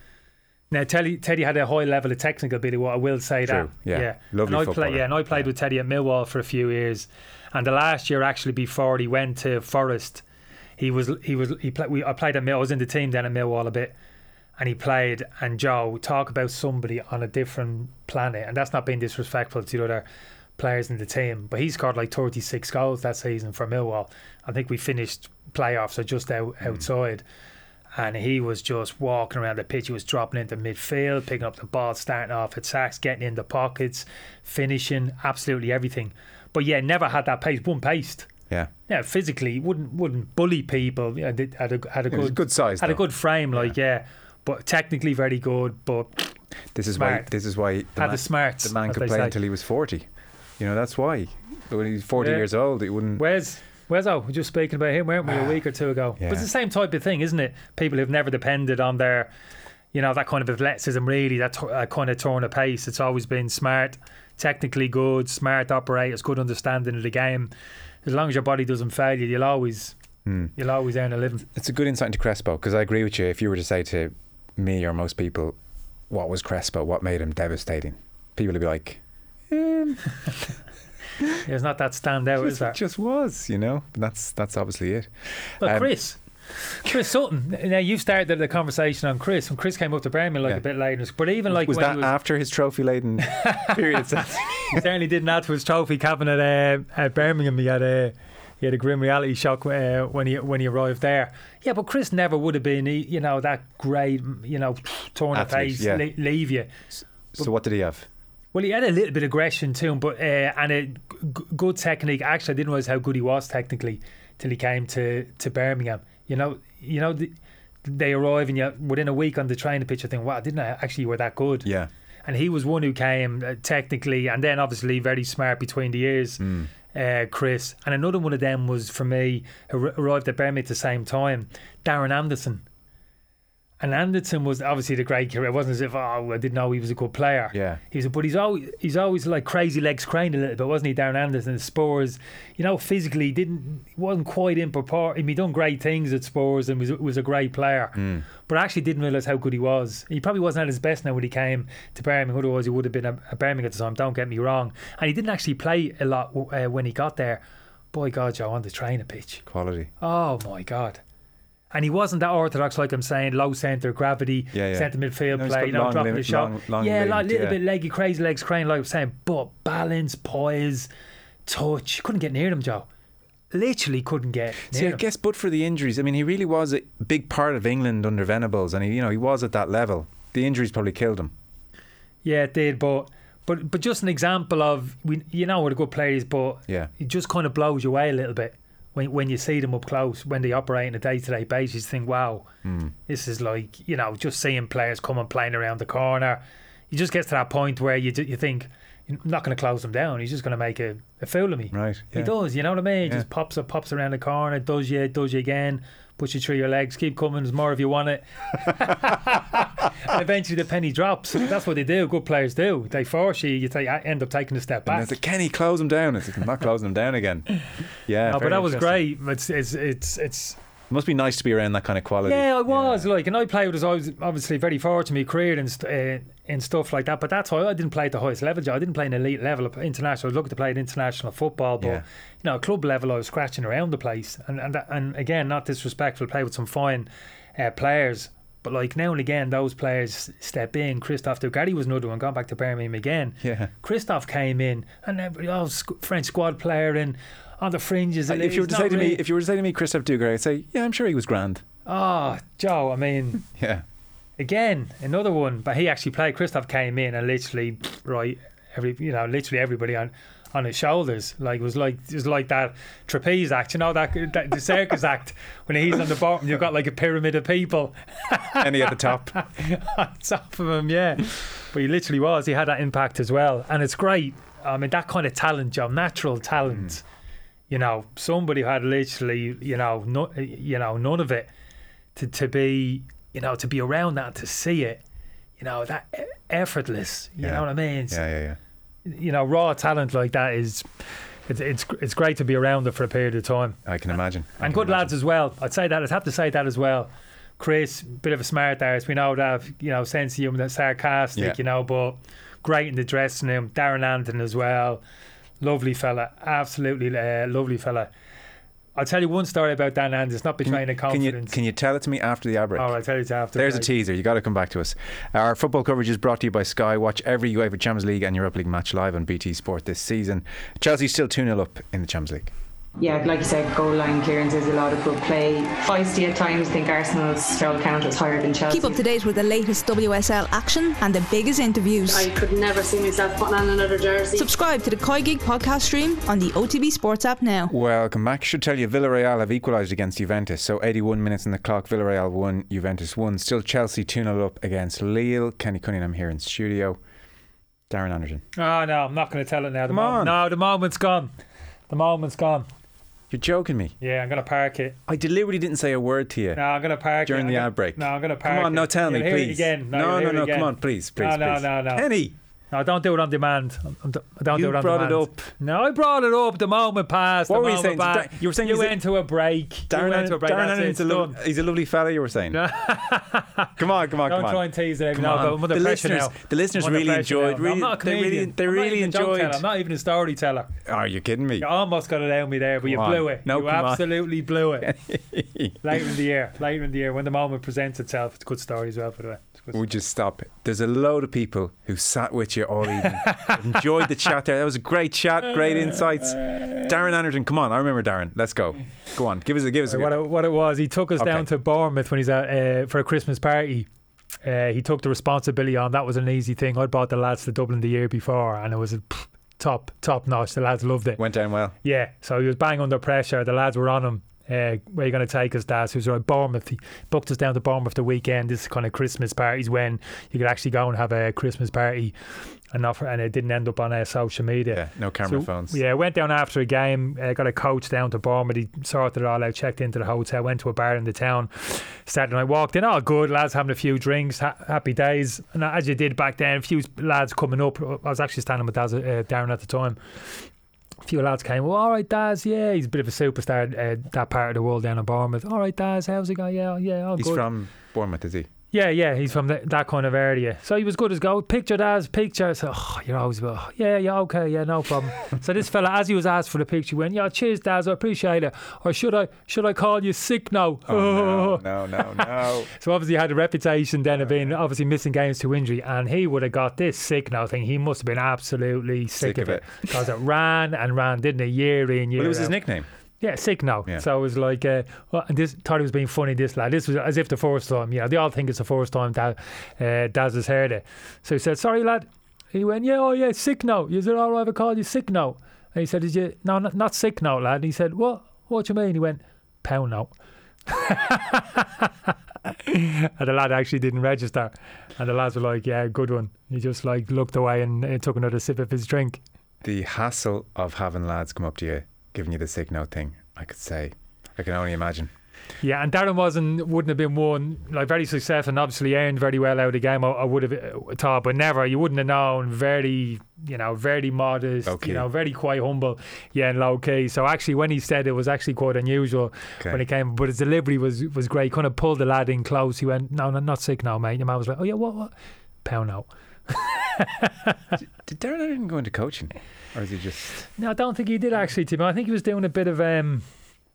Now Teddy Teddy had a high level of technical ability. What I will say True. that. Yeah, yeah. Lovely and I footballer. play, yeah, and I played yeah. with Teddy at Millwall for a few years, and the last year actually before he went to Forest, he was he was he played. We I played at Mill. I was in the team then at Millwall a bit. And he played, and Joe, talk about somebody on a different planet, and that's not being disrespectful to the other players in the team, but he scored like thirty-six goals that season for Millwall. I think we finished playoffs or just out, mm. outside, and he was just walking around the pitch. He was dropping into midfield, picking up the ball, starting off at sacks, getting in the pockets, finishing, absolutely everything. But yeah, never had that pace, one paced. Yeah, yeah. Physically, wouldn't wouldn't bully people. You know, had a had a good, good size, had though. a good frame, like yeah. yeah. But technically very good. But this is smart. why this is why the had man, the smarts. The man could play say. until he was forty. You know, that's why. But when he's forty yeah. years old, he wouldn't. Where's Where's oh? We're just speaking about him, weren't we, a week or two ago? Yeah. But it's the same type of thing, isn't it? People who've never depended on their, you know, that kind of athleticism. Really, that t- uh, kind of turn of pace. It's always been smart, technically good, smart operators, good understanding of the game. As long as your body doesn't fail you, you'll always, mm. you'll always earn a living. It's a good insight into Crespo, because I agree with you. If you were to say to me or most people, what was Crespo, what made him devastating, people would be like, um. yeah, it's not that standout, is that? It just was, you know. That's that's obviously it. Well, um, Chris Chris Sutton, now you started the conversation on Chris when Chris came up to Birmingham like yeah. a bit later, but even like was when that he was, after his trophy laden period? He certainly didn't add to his trophy cabinet at, uh, at Birmingham. He had a he had a grim reality shock uh, when he when he arrived there. Yeah, but Chris never would have been, you know, that great, you know, turn of pace, yeah. le- leave you. So, so what did he have? Well, he had a little bit of aggression to him, but uh, and a g- good technique. Actually, I didn't realise how good he was technically till he came to, to Birmingham. You know, you know, the, they arrive and you within a week on the training pitch, I think, wow, didn't I actually were that good? Yeah. And he was one who came uh, technically, and then obviously very smart between the ears. Mm. uh, Chris. And another one of them was, for me, who arrived at Birmingham at the same time, Darren Anderson. And Anderson was obviously the great career. It wasn't as if, oh, I didn't know he was a good player. Yeah. He was, but he's always he's always like crazy legs craned a little bit, wasn't he, Darren Anderson? Spurs, you know, physically didn't wasn't quite in proportion. He done great things at Spurs and was was a great player, mm. but I actually didn't realise how good he was. He probably wasn't at his best now when he came to Birmingham. Otherwise, he would have been a, a Birmingham at the time. Don't get me wrong. And he didn't actually play a lot uh, when he got there. Boy, God, Joe, on the training pitch, quality. Oh my God. And he wasn't that orthodox, like I'm saying, low centre, gravity, yeah, yeah. centre midfield no, play, you know, dropping the shot. Long, long yeah, limbed, like a little yeah. bit leggy, crazy legs, crane, like I'm saying, but balance, poise, touch. Couldn't get near them, Joe. Literally couldn't get near See, I them. guess, but for the injuries, I mean, he really was a big part of England under Venables, and he, you know, he was at that level. The injuries probably killed him. Yeah, it did, but but but just an example of, we, you know, what a good player is, but yeah. it just kind of blows you away a little bit. When when you see them up close, when they operate on a day-to-day basis, you think, wow, mm. this is like, you know, just seeing players come and playing around the corner. You just get to that point where you you think, I'm not going to close him down. He's just going to make a, a fool of me. Right. Yeah. He does, you know what I mean? He yeah. just pops up, pops around the corner, does you, does you again, puts you through your legs, keep coming, there's more if you want it. And eventually the penny drops. That's what they do, good players do. They force you, you take, end up taking a step back. And it's like, can he close him down? It's like, I'm not closing him down again. Yeah. No, but that was great. It's, it's, it's, it's, it must be nice to be around that kind of quality. Yeah, I was yeah. like, and I played was I was obviously very fortunate in my career and st- uh, in stuff like that. But that's why I didn't play at the highest level. I didn't play an elite level of international. I was looking to play at international football, but yeah. you know, club level, I was scratching around the place. And and and again, not disrespectful, play with some fine uh, players. But like now and again, those players step in. Christophe Dugarry was another one, gone back to Birmingham again. Yeah, Christophe came in, and every oh, French squad player and. On the fringes. Uh, if you were to say to really me, if you were to say to me, Christophe Dugarry, I'd say, yeah, I'm sure he was grand. Oh, Joe, I mean, yeah. Again, another one, but he actually played. Christophe came in and literally, right, every you know, literally everybody on, on his shoulders. Like it was like it was like that trapeze act, you know, that, that the circus act when he's on the bottom, you've got like a pyramid of people, and he at the top, on top of him, yeah. But he literally was. He had that impact as well, and it's great. I mean, that kind of talent, Joe, natural talent. Mm. You know, somebody who had literally, you know, no, you know, none of it, to to be, you know, to be around that, to see it, you know, that effortless. You yeah. know what I mean? It's, yeah, yeah, yeah. You know, raw talent like that is, it's it's it's great to be around it for a period of time. I can imagine. I and can good imagine. lads as well. I'd say that. I'd have to say that as well. Chris, bit of a smart artist. We know that, you know, sense of humour, that's sarcastic, yeah. you know, but great in the dressing room. Darren Anderton as well. Lovely fella, absolutely uh, lovely fella. I'll tell you one story about Dan Anderson, not betraying a confidence. Can you, can you tell it to me after the ad break? Oh, I'll tell you after. There's a teaser. You got to come back to us. Our football coverage is brought to you by Sky. Watch every UEFA Champions League and Europa League match live on B T Sport this season. Chelsea's still two nil up in the Champions League. Yeah, like you said, goal line clearances, a lot of good play. Feisty at times. I think Arsenal's goal count is higher than Chelsea. Keep up to date with the latest W S L action and the biggest interviews. I could never see myself putting on another jersey. Subscribe to the Koi Gig podcast stream on the O T B Sports app now. Welcome back. Should tell you Villarreal have equalised against Juventus. So eighty-one minutes on the clock. Villarreal won, Juventus won. Still Chelsea two nil up against Lille. Kenny Cunningham here in studio. Darren Anderton. Oh no, I'm not going to tell it now. The Come on. No, the moment's gone. The moment's gone. You're joking me. Yeah, I'm going to park it. I deliberately didn't say a word to you. No, I'm going to park during it. the gonna, ad break. No, I'm going to park it. Come on, no, tell You'll me, hear please. It again. No, no, no, no, again. come on, please, please, no, no, please. No, no, no. Kenny. No, don't do it on demand. Don't you do it on brought demand. it up. No, I brought it up. The moment passed. What the were you moment saying? Passed. You were saying you went to a break. Darren, you went to a break. Darren Anderton's a lo- he's a lovely fella. You were saying. come on, come on, don't come on. try and tease it. Come no, on. I'm under the pressure listeners, now. the listeners I'm really enjoyed. Really, really, I'm not a they really, comedian. they I'm really not enjoyed. I'm not even a storyteller. Are you kidding me? You almost got it out of me there, but come you on. blew it. No, you absolutely on. blew it. Later in the year, later in the year, when the moment presents itself, it's a good story as well. By the way. We'll just stop it. There's a load of people who sat with you all evening. Enjoyed the chat there. That was a great chat, great insights. Darren Anderton, come on. I remember Darren. Let's go. Go on. Give us a give us a what it, what it was, he took us okay. down to Bournemouth when he's at uh, for a Christmas party. Uh, he took the responsibility on. That was an easy thing. I brought the lads to Dublin the year before, and it was a pff, top top notch. The lads loved it. Went down well. Yeah. So he was bang under pressure. The lads were on him. Uh, where are you going to take us, Daz? Who's right, Bournemouth. He booked us down to Bournemouth the weekend. This kind of Christmas parties when you could actually go and have a Christmas party, and offer, and it didn't end up on uh, social media. Yeah, no camera so, phones. Yeah, went down after a game, uh, got a coach down to Bournemouth. He sorted it all out, checked into the hotel, went to a bar in the town. Saturday night, walked in, all good, lads having a few drinks, ha- happy days. And as you did back then, a few lads coming up. I was actually standing with Daz, uh, Darren at the time. A few lads came, well, all right, Daz, yeah, he's a bit of a superstar, uh, that part of the world down in Bournemouth. All right, Daz, how's it going? Yeah, yeah, all He's good. from Bournemouth, is he? Yeah, yeah, he's from the, that kind of area. So he was good as gold. Picture, Daz, picture. So, oh, you're always, oh, yeah, yeah, okay, yeah, no problem. So this fella, as he was asked for the picture, went, yeah, cheers, Daz, I appreciate it. Or should I should I call you sick now? Oh, no, no, no, no. So obviously he had a reputation then of being obviously missing games to injury, and he would have got this sick now thing. He must have been absolutely sick, Sick of of it. Because it ran and ran, didn't it, year in, year Well, it was his out. nickname. Yeah, sick now. Yeah. So it was like, uh, well, and this thought he was being funny. This lad, this was as if the first time. You know, they all think it's the first time that uh, Daz has heard it. So he said, "Sorry, lad." He went, "Yeah, oh yeah, sick now." You said, "All right, I call you sick now." And he said, "Did you? No, not, not sick now, lad." And he said, "What? What do you mean?" He went, "Pound now." And the lad actually didn't register, and the lads were like, "Yeah, good one." He just like looked away and uh, took another sip of his drink. The hassle of having lads come up to you, giving you the sick note thing, I could say, I can only imagine. Yeah, and Darren wasn't, wouldn't have been one, like very successful and obviously earned very well out of the game, I, I would have thought, but never, you wouldn't have known, very, you know, very modest, Okay. you know, very quite humble, yeah, and low key. So actually when he said it was actually quite unusual Okay. when he came, but his delivery was was great, kind of pulled the lad in close. He went, no, no, not sick now, mate. Your man was like, oh yeah, what, what? Pound out. Did Darren even go into coaching? Or is he just... No, I don't think he did actually, Tim. I think he was doing a bit of um,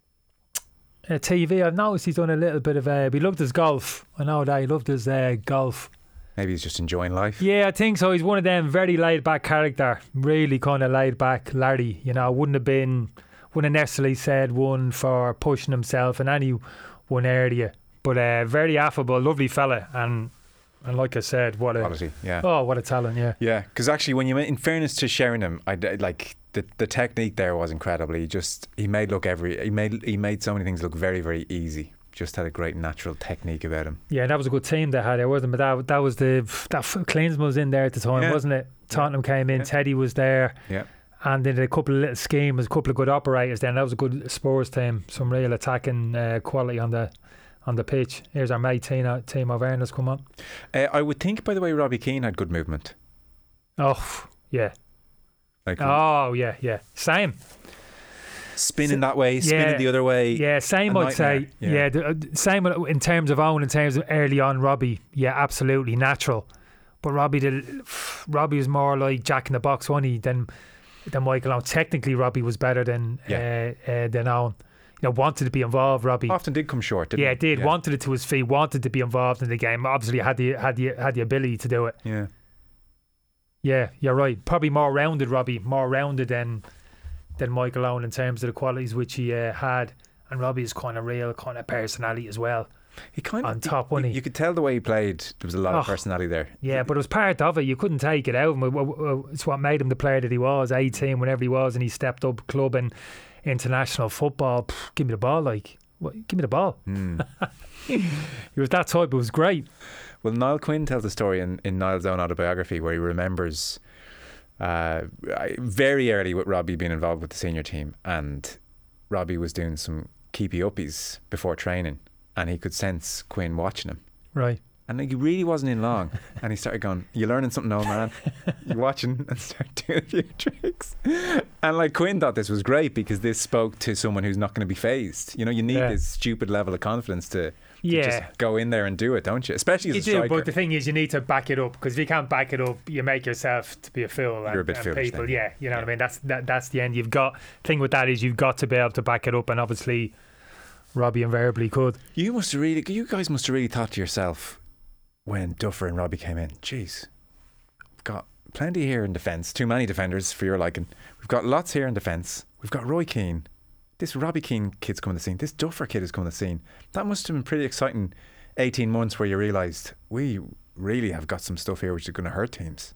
uh, T V. I've noticed he's done a little bit of. Uh, he loved his golf. I know that he loved his uh, golf. Maybe he's just enjoying life. Yeah, I think so. He's one of them very laid back character, really kind of laid back Larry. You know, wouldn't have been, wouldn't have necessarily said one for pushing himself in any one area, but uh, very affable, lovely fella, and and like I said, what a Quality, yeah. oh, what a talent, yeah. Yeah, because actually, when you went, in fairness to Sheringham, I like the the technique there was incredible. He just he made look every he made he made so many things look very very easy. Just had a great natural technique about him. Yeah, that was a good team they had there, wasn't it? But that that was the that Klinsmann was in there at the time, Yeah. wasn't it? Tottenham came in, Yeah. Teddy was there, Yeah, and then a couple of little schemes, a couple of good operators. Then that was a good Spurs team, some real attacking uh, quality on the on the pitch. Here's our mate Tino, Timo Werner's come on. uh, I would think, by the way, Robbie Keane had good movement. Oh yeah, Like oh yeah, yeah, same. spinning that way, spinning yeah. the other way. Yeah, same. A I'd say. nightmare. Yeah, Yeah. the, uh, same in terms of Owen, in terms of early on Robbie. Yeah, absolutely natural. But Robbie did. Robbie was more like Jack in the Box, wasn't he? Than than Michael Owen. Technically, Robbie was better than Yeah. uh, uh, than Owen. You know, wanted to be involved. Robbie. Often did come short, didn't yeah, he? did wanted it to his feet. Wanted to be involved in the game. Obviously, had the had the had the ability to do it. Yeah. Yeah, you're right. Probably more rounded, Robbie. More rounded than than Michael Owen in terms of the qualities which he uh, had. And Robbie is kind of real, kind of personality as well. He kind of On top, you, wasn't he? You could tell the way he played. There was a lot of Oh. personality there. Yeah, but it was part of it. You couldn't take it out of him. It- it- It's what made him the player that he was, eighteen, whenever he was, and he stepped up club and international football. Pff, give me the ball, like. What, give me the ball. Mm. He was that type. It was great. Well, Niall Quinn tells a story in, in Niall's own autobiography where he remembers uh, very early with Robbie being involved with the senior team, and Robbie was doing some keepy uppies before training, and he could sense Quinn watching him. Right. And he really wasn't in long. And he started going, "You learning something, old man? You watching?" And start doing a few tricks. And like Quinn thought this was great because this spoke to someone who's not going to be phased. You know, you need Yeah. this stupid level of confidence to, to Yeah. just go in there and do it, don't you? Especially as You a do, striker. but the thing is, you need to back it up, because if you can't back it up, you make yourself to be a fool. And, You're a bit and foolish people, then. yeah, you know Yeah. what I mean. That's that. That's the end. You've got. Thing with that is you've got to be able to back it up, and obviously, Robbie invariably could. You must have really, you guys must have really thought to yourself when Duffer and Robbie came in, jeez, we've got plenty here in defence, too many defenders for your liking. We've got lots here in defence. We've got Roy Keane. This Robbie Keane kid's coming to the scene. This Duffer kid is coming to the scene. That must have been pretty exciting eighteen months where you realised we really have got some stuff here which is going to hurt teams.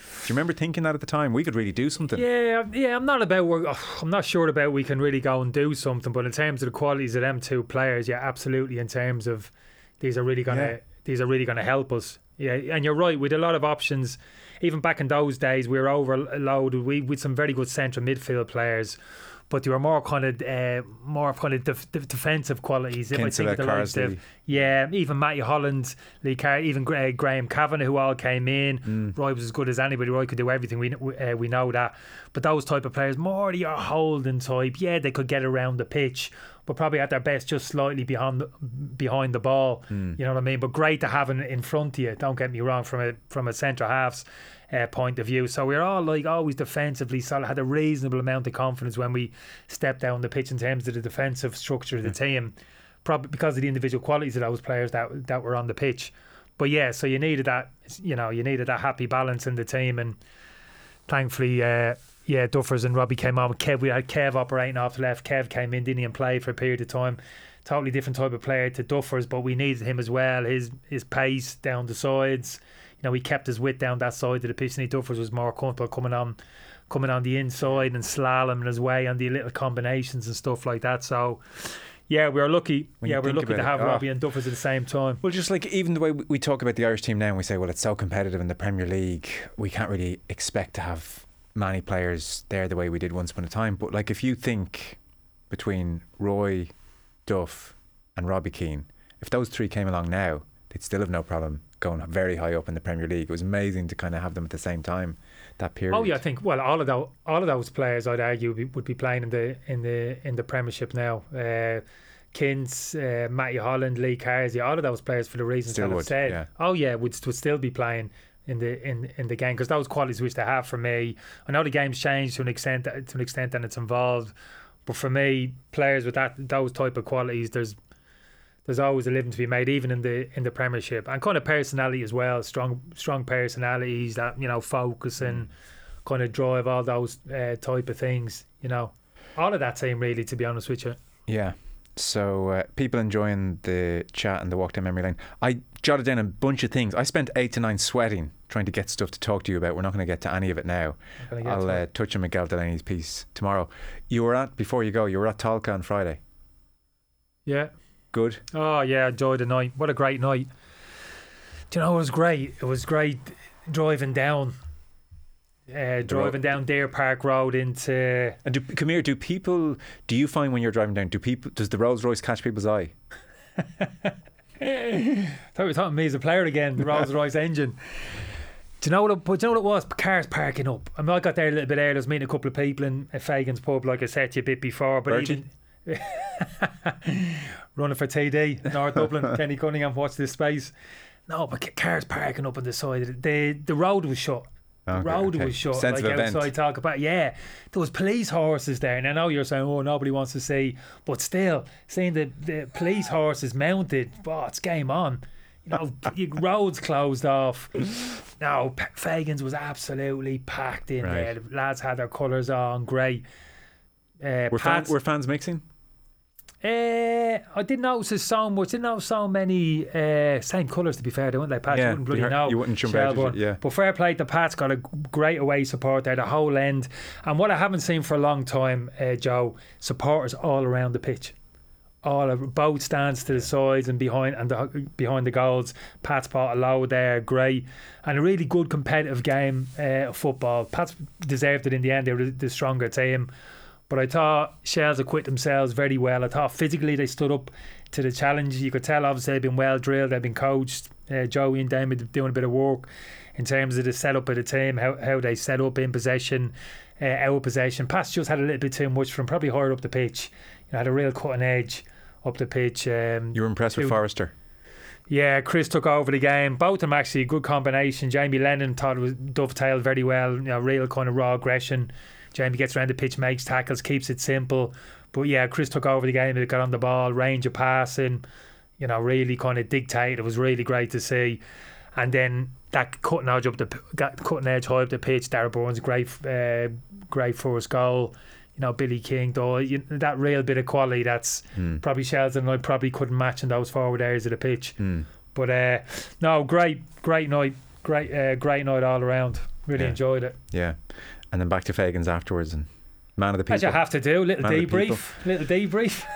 Do you remember thinking that at the time? We could really do something. Yeah, yeah. I'm not about. I'm not sure about we can really go and do something. But in terms of the qualities of them two players, yeah, absolutely. In terms of these are really gonna, yeah. these are really gonna help us. Yeah, and you're right. With a lot of options, even back in those days, we were overloaded. We with some very good central midfield players. But they were more kind of uh, more kind of def- def- defensive qualities. If I think of the likes of, yeah, even Matthew Holland, Lee Carr, even Gra- Graham Kavanagh, who all came in. Mm. Roy was as good as anybody. Roy could do everything. We uh, we know that. But those type of players, more your holding type. Yeah, they could get around the pitch, but probably at their best just slightly behind the, behind the ball. Mm. You know what I mean? But great to have in, in front of you. Don't get me wrong. From a from a centre halves Uh, point of view. So we're all like always defensively solid, had a reasonable amount of confidence when we stepped down the pitch in terms of the defensive structure of the yeah. team, probably because of the individual qualities of those players that that were on the pitch. But yeah, so you needed that, you know, you needed that happy balance in the team, and thankfully, uh, yeah, Duffers and Robbie came on with Kev. We had Kev operating off the left. Kev came in, didn't he, and played for a period of time. Totally different type of player to Duffers, but we needed him as well. His his pace down the sides. You know, he kept his width down that side of the pitch, and Duffers was more comfortable coming on coming on the inside and slaloming his way on the little combinations and stuff like that. So yeah, we were lucky. When yeah, we we're lucky to have it, Robbie oh. and Duffers at the same time. Well, just like even the way we talk about the Irish team now, and we say, well, it's so competitive in the Premier League, we can't really expect to have many players there the way we did once upon a time. But like, if you think between Roy, Duff and Robbie Keane, if those three came along now, they'd still have no problem going very high up in the Premier League. It was amazing to kind of have them at the same time, that period. Oh yeah, I think well all of those all of those players, I'd argue, would be, would be playing in the in the in the Premiership now. Uh, Kins, uh, Matthew Holland, Lee Carsey, all of those players, for the reasons still that I've would, said. Yeah. Oh yeah, would would still be playing in the in in the game, because those qualities which they have for me. I know the game's changed to an extent to an extent and it's involved, but for me, players with that those type of qualities, there's There's always a living to be made, even in the in the Premiership, and kind of personality as well. Strong, strong personalities that, you know, focus and kind of drive, all those uh, type of things. You know, all of that team really, to be honest with you. Yeah. So uh, people enjoying the chat and the walk down memory lane. I jotted down a bunch of things. I spent eight to nine sweating trying to get stuff to talk to you about. We're not going to get to any of it now. I'll uh, touch on Miguel Delaney's piece tomorrow. You were at before you go. You were at Tolka on Friday. Yeah. Good. Oh yeah, enjoyed the night. What a great night. Do you know, it was great. It was great driving down uh, driving down Deer Park Road into and do, come here, do people do you find when you're driving down, do people does the Rolls Royce catch people's eye? I thought you were talking to me as a player again. The Rolls Royce engine. Do you know what it, do you know what it was? Cars parking up. I mean, I got there a little bit early. I was meeting a couple of people in Fagan's pub, like I said to you a bit before, but Virgin. even running for T D, North Dublin. Kenny Cunningham, watch this space. No, but cars parking up on the side. The the road was shut. The okay, road okay. was shut. Sense like of outside event. talk about. Yeah, there was police horses there, and I know you're saying, oh, nobody wants to see, but still, seeing the, the police horses mounted, oh, it's game on. You know, roads closed off. No, Fagan's was absolutely packed in right. there. The lads had their colours on, great. Uh, were, fan, were fans mixing? Uh, I didn't notice so much. Didn't know so many uh, same colours. To be fair, they weren't they? Pat, yeah, you wouldn't bloody heard, know. You wouldn't jump out of it, yeah. But fair play to Pat's, got a great away support there, the whole end. And what I haven't seen for a long time, uh, Joe, supporters all around the pitch, all of both stands to the sides and behind and the, behind the goals. Pat's bought a load there, great, and a really good competitive game uh, of football. Pat's deserved it in the end. They were the stronger team. But I thought Shells acquitted themselves very well. I thought physically they stood up to the challenge. You could tell obviously they've been well drilled, they've been coached. Uh, Joey and Damon doing a bit of work in terms of the setup of the team, how how they set up in possession, uh, out of possession. Pats just had a little bit too much from probably higher up the pitch. You know, had a real cutting edge up the pitch. Um, you were impressed with Forrester? Yeah, Chris took over the game. Both of them actually a good combination. Jamie Lennon thought it was dovetailed very well. You know, real kind of raw aggression. Jamie gets around the pitch, makes tackles, keeps it simple. But yeah, Chris took over the game. He got on the ball, range of passing, you know, really kind of dictate. It was really great to see. And then that cutting edge up the cutting edge high up the pitch. Darragh Burns, great, uh, great first goal. You know, Billy King, though, you, that real bit of quality that's mm. probably Sheldon and I probably couldn't match in those forward areas of the pitch. Mm. But uh, no, great, great night, great, uh, great night all around. Really Yeah. enjoyed it. Yeah. And then back to Fagan's afterwards and man of the people. As you have to do, little Man of the people. debrief, little debrief.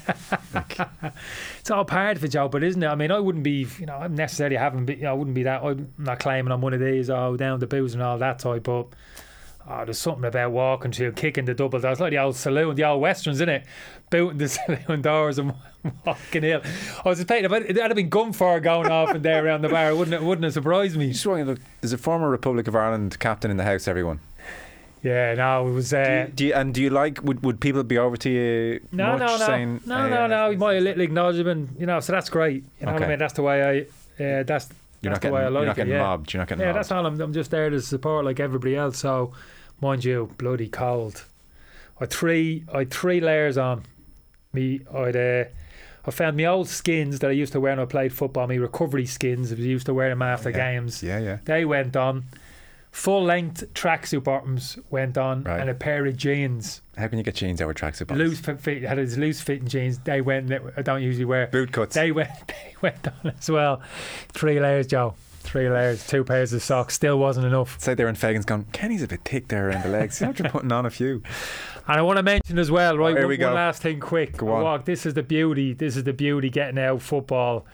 It's all part of it, Joe, but isn't it? I mean, I wouldn't be, you know, I necessarily haven't be, you know, I wouldn't be that. I'm not claiming I'm one of these, oh, down the booze and all that type, but oh, there's something about walking to, kicking the double doors, like the old saloon, the old westerns, isn't it? Booting the saloon doors and walking in. I was thinking, if it had been gunfire going off in there around the bar, wouldn't it? Wouldn't have surprised me. Just wondering, look, there's a former Republic of Ireland captain in the house, everyone. Yeah, no, it was. Uh, Do you, do you, and do you like, would, would people be over to you No, much no, no, saying... no, uh, no, no. You might a little acknowledgement, you know. So that's great. You know what I Okay. mean? That's the way I. Uh, that's You're that's not the way I getting, like you're not it. getting Yeah, mobbed. You're not getting yeah. mobbed. That's all. I'm, I'm just there to support like everybody else. So, mind you, bloody cold. I three, I had three layers on. Me, I'd. Uh, I found my old skins that I used to wear when I played football. My recovery skins. I used to wear them after yeah. games. Yeah, yeah. They went on. Full length tracksuit bottoms went on, Right. and a pair of jeans. How can you get jeans out with tracksuit bottoms? Loose fit, fit had his loose fitting jeans. They went. I don't usually wear Boot cuts. They went. They went on as well. Three layers, Joe. Three layers. Two pairs of socks. Still wasn't enough. Say there and Fagan's gone, Kenny's a bit thick there around the legs. After putting on a few. And I want to mention as well, right? Oh, here one, we go. one last thing, quick. Go on. Walk. This is the beauty. This is the beauty getting out football.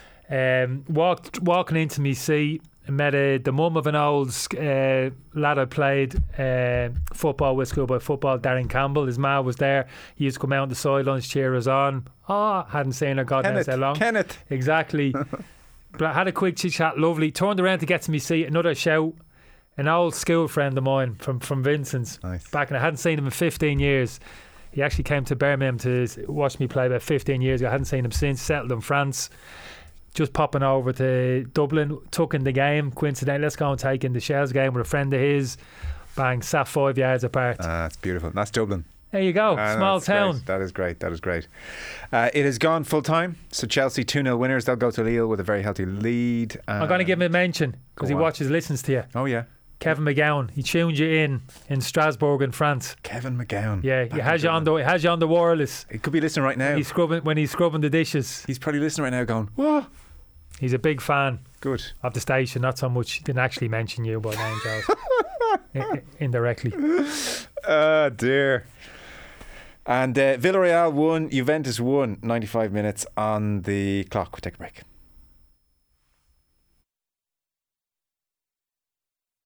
Um, walked walking into me seat. Met a, the mum of an old uh, lad I played uh, football with, schoolboy football, Darren Campbell. His ma was there. He used to come out on the sidelines, cheer us on. Oh, hadn't seen her God knows Kenneth. how long. Kenneth. Exactly. But I had a quick chit chat, lovely. Turned around to get to me seat. Another shout. An old school friend of mine from, from Vincent's. Nice. Back, and I hadn't seen him in fifteen years. He actually came to Birmingham to watch me play about fifteen years ago. I hadn't seen him since. Settled in France. Just popping over to Dublin, took in the game. Coincidentally, let's go and take in the Shells game with a friend of his. Bang, sat five yards apart. Ah, it's beautiful. That's Dublin. There you go, Ah, small that's town. great. That is great. That is great. Uh, it has gone full time. So Chelsea two nil winners. They'll go to Lille with a very healthy lead. I'm going to give him a mention because he Go on. watches, listens to you. Oh, yeah. Kevin McGowan, he tuned you in in Strasbourg in France. Kevin McGowan. Yeah, Back he in has you on Dublin. the he has you on the wireless. He could be listening right now. He's scrubbing when he's scrubbing the dishes. He's probably listening right now going, what? He's a big fan Good. of the station. Not so much. Didn't actually mention you by name, Giles. I- I- indirectly. Oh, dear. And uh, Villarreal won, Juventus won. ninety-five minutes on the clock. We'll take a break.